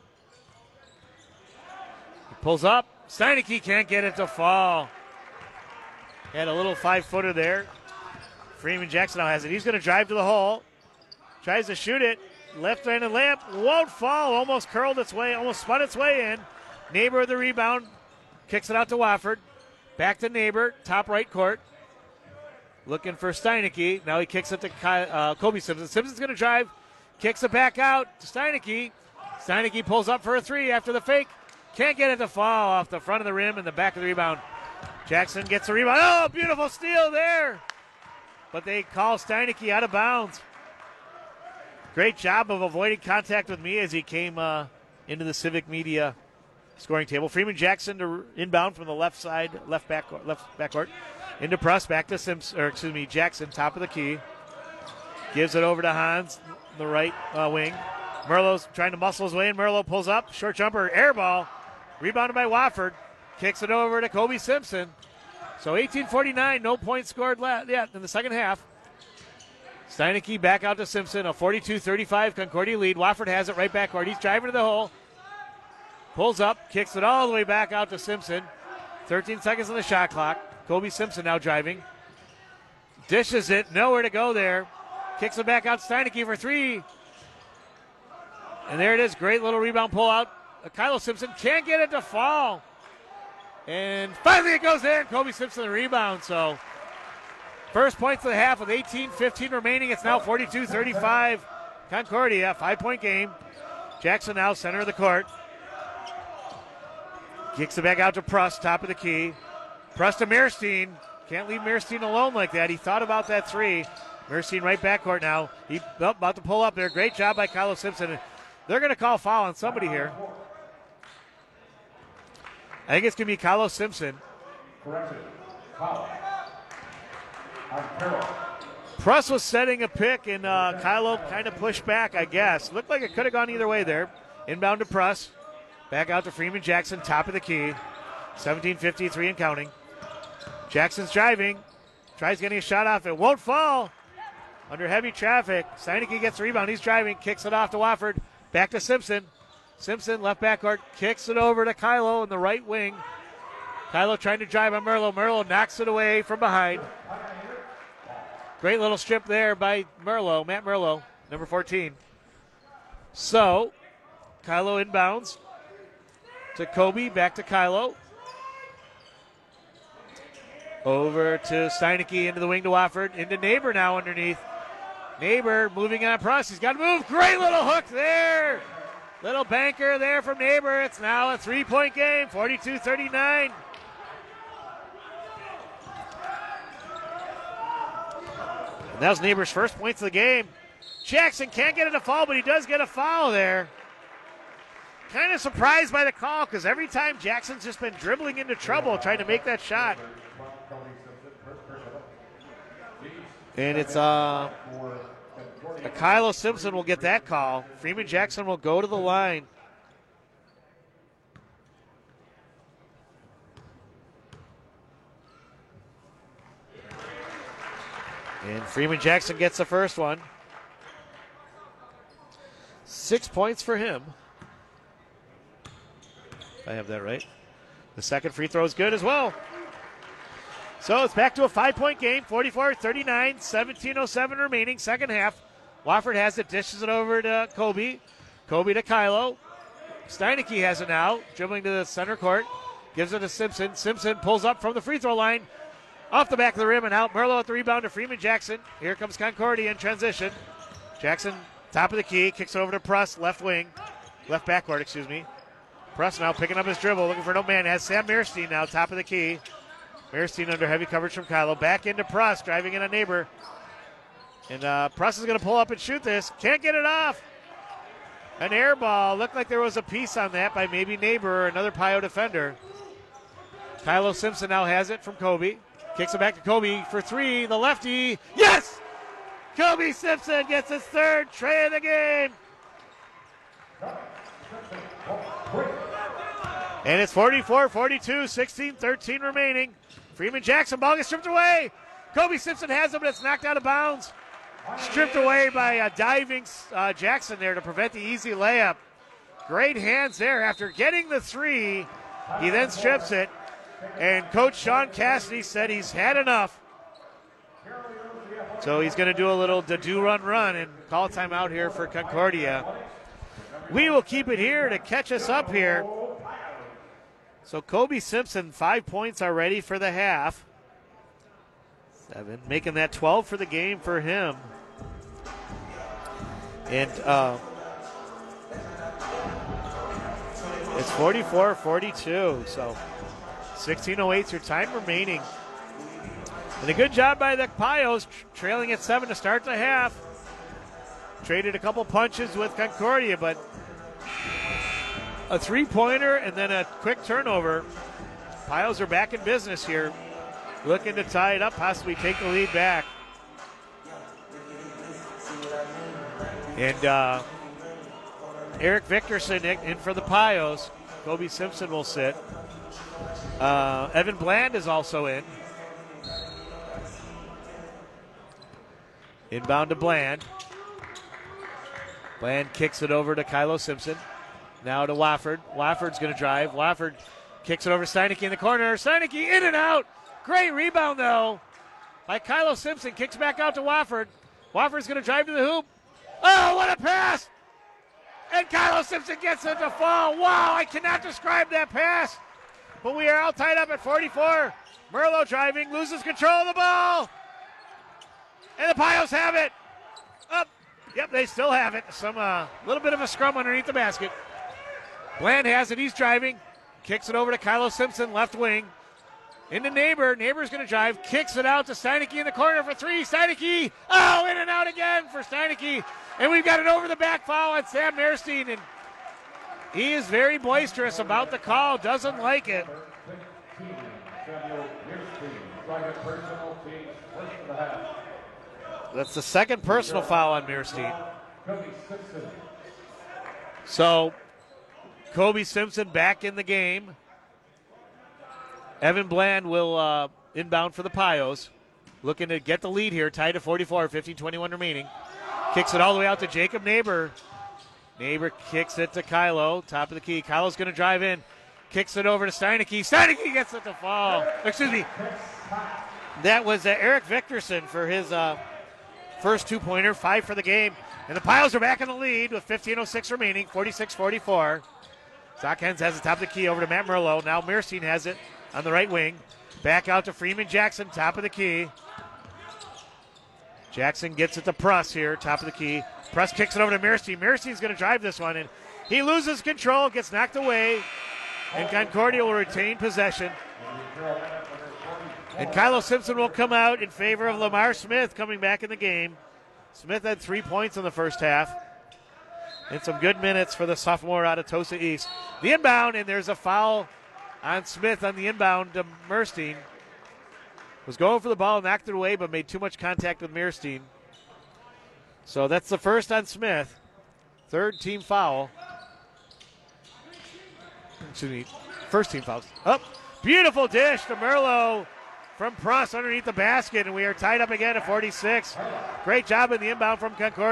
He pulls up. Steineke can't get it to fall. Had a little 5-footer there. Freeman Jackson now has it. He's going to drive to the hole. Tries to shoot it. Left-handed layup. Won't fall. Almost curled its way. Almost spun its way in. Neighbor with the rebound. Kicks it out to Wofford. Back to Neighbor. Top right court. Looking for Steineke. Now he kicks it to Kobe Simpson. Simpson's going to drive. Kicks it back out to Steineke. Steineke pulls up for a 3 after the fake. Can't get it to fall off the front of the rim and the back of the rebound. Jackson gets the rebound. Oh, beautiful steal there. But they call Steineke out of bounds. Great job of avoiding contact with me as he came into the Civic Media scoring table. Freeman Jackson to inbound from the left side, left backcourt. Into Pruss, back to Jackson, top of the key. Gives it over to Hans, the right wing. Merlo's trying to muscle his way in. Merlo pulls up, short jumper, air ball. Rebounded by Wofford. Kicks it over to Kobe Simpson. So 18:49, no points scored yet in the second half. Steineke back out to Simpson, a 42-35 Concordia lead. Wofford has it right backcourt. He's driving to the hole. Pulls up, kicks it all the way back out to Simpson. 13 seconds on the shot clock. Kobe Simpson now driving. Dishes it, nowhere to go there. Kicks it back out to Steineke for 3. And there it is, great little rebound pull out. Kylo Simpson can't get it to fall. And finally it goes in. Kobe Simpson the rebound. So first points of the half with 18:15 remaining. It's now 42-35 Concordia, 5-point game. Jackson now center of the court. Kicks it back out to Pruss, top of the key. Pruss to Mearstein. Can't leave Mearstein alone like that. He thought about that 3. Mearstein right backcourt now. He about to pull up there. Great job by Kylo Simpson. They're going to call foul on somebody here. I think it's going to be Kylo Simpson. Pruss was setting a pick, and Kylo kind of pushed back, I guess. Looked like it could have gone either way there. Inbound to Pruss. Back out to Freeman Jackson, top of the key. 17:53 and counting. Jackson's driving. Tries getting a shot off. It won't fall. Under heavy traffic. Steineke gets the rebound. He's driving. Kicks it off to Wofford. Back to Simpson. Simpson, left backcourt, kicks it over to Kylo in the right wing. Kylo trying to drive on Merlo. Merlo knocks it away from behind. Great little strip there by Merlo, Matt Merlo, number 14. So, Kylo inbounds to Kobe, back to Kylo. Over to Steineke, into the wing to Wofford, into Neighbor now underneath. Neighbor moving on Pruss. He's got to move. Great little hook there. Little banker there from Neighbor. It's now a 3-point game, 42-39. And that was Neighbor's first points of the game. Jackson can't get it to fall, but he does get a foul there. Kind of surprised by the call because every time Jackson's just been dribbling into trouble trying to make that shot. And it's Kylo Simpson will get that call. Freeman Jackson will go to the line. And Freeman Jackson gets the first one. 6 points for him. If I have that right. The second free throw is good as well. So it's back to a 5-point game, 44-39, 17:07 remaining, second half. Wofford has it, dishes it over to Kobe. Kobe to Kylo. Steineke has it now, dribbling to the center court. Gives it to Simpson. Simpson pulls up from the free throw line. Off the back of the rim and out. Merlot at the rebound to Freeman Jackson. Here comes Concordia in transition. Jackson, top of the key, kicks it over to Pruss, left wing. Left backcourt, excuse me. Pruss now picking up his dribble, looking for no man. Has Sam Mearstein now, top of the key. Mearstein under heavy coverage from Kylo. Back into Pruss, driving in a Neighbor. And Pruss is going to pull up and shoot this. Can't get it off. An air ball. Looked like there was a piece on that by maybe Neighbor or another Pio defender. Kylo Simpson now has it from Kobe. Kicks it back to Kobe for three. The lefty. Yes! Kobe Simpson gets his third tray of the game. And it's 44-42, 16-13 remaining. Freeman Jackson, ball gets stripped away. Kobe Simpson has it, but it's knocked out of bounds. Stripped away by diving Jackson there to prevent the easy layup. Great hands there. After getting the three, he then strips it. And Coach Sean Cassidy said he's had enough. So he's going to do a little do-run and call timeout here for Concordia. We will keep it here to catch us up here. So Kobe Simpson, 5 points already for the half. 7, making that 12 for the game for him. And it's 44-42, so 16:08 your time remaining. And a good job by the Pios, trailing at 7 to start the half. Traded a couple punches with Concordia, but a three-pointer and then a quick turnover. Pios are back in business here, looking to tie it up, possibly take the lead back. And Eric Victorson in for the Pios. Kobe Simpson will sit. Evan Bland is also in. Inbound to Bland. Bland kicks it over to Kylo Simpson. Now to Wofford. Wofford's going to drive. Wofford kicks it over to Steineke in the corner. Steineke in and out. Great rebound, though, by Kylo Simpson. Kicks back out to Wofford. Wofford's going to drive to the hoop. Oh, what a pass! And Kylo Simpson gets it to fall. Wow, I cannot describe that pass. But we are all tied up at 44. Merlot driving, loses control of the ball. And the Pios have it. Up. Yep, they still have it. Some little bit of a scrum underneath the basket. Bland has it. He's driving. Kicks it over to Kylo Simpson, left wing. Into Neighbor. Neighbor's going to drive. Kicks it out to Steineke in the corner for three. Steineke. Oh, in and out again for Steineke. And we've got an over-the-back foul on Sam Mearstein. And he is very boisterous about the call. Doesn't like it. That's the second personal foul on Mearstein. So, Kobe Simpson back in the game. Evan Bland will inbound for the Pios. Looking to get the lead here, tied at 44, 15-21 remaining. Kicks it all the way out to Jacob Neighbor. Neighbor kicks it to Kylo, top of the key. Kylo's going to drive in. Kicks it over to Steineke. Steineke gets it to fall. Excuse me. That was Eric Victorson for his first two-pointer, 5 for the game. And the Pios are back in the lead with 15:06 remaining, 46-44. Stockens has the top of the key over to Matt Merlot. Now Mearstein has it on the right wing. Back out to Freeman Jackson, top of the key. Jackson gets it to Pruss here, top of the key. Pruss kicks it over to Mearstein. Mearstein's going to drive this one, and He loses control, gets knocked away, and Concordia will retain possession. And Kylo Simpson will come out in favor of Lamar Smith coming back in the game. Smith had 3 points in the first half. And some good minutes for the sophomore out of Tosa East. The inbound, and there's a foul on Smith on the inbound to Merstein. Was going for the ball, knocked it away, but made too much contact with Merstein. So that's the first on Smith. Third team foul. Excuse me, first team fouls. Up, beautiful dish to Merlot from Pruss underneath the basket, and we are tied up again at 46. Great job in the inbound from Concordia.